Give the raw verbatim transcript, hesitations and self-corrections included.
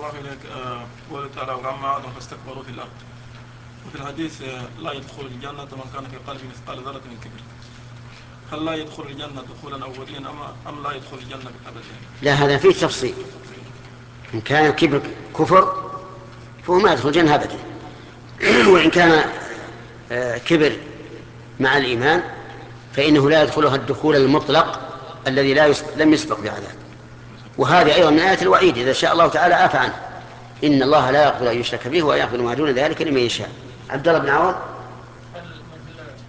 الله إليك. قوله تعالى وأما آدم فاستكبروا في الأرض، وفي الحديث آه، لا يدخل الجنة من كان في قلبه مثقال ذرة من كبر. هل لا يدخل الجنة دخولا أوليا أم أم لا يدخل الجنة أبدا؟ لا، هذا فيه تفصيل. إن كان الكبر كفر فهو ما يدخل الجنة أبدا. وإن كان آه، كبر مع الإيمان فإنه لا يدخلها الدخول المطلق الذي لا يسبق لم يسبق بعذاب. وهذه أيضا من آيات الوعيد، إذا شاء الله تعالى عفى عنه. إن الله لا يغفر أن يشرك به ويغفر ما دون ذلك لمن يشاء. عبد الله بن عوض.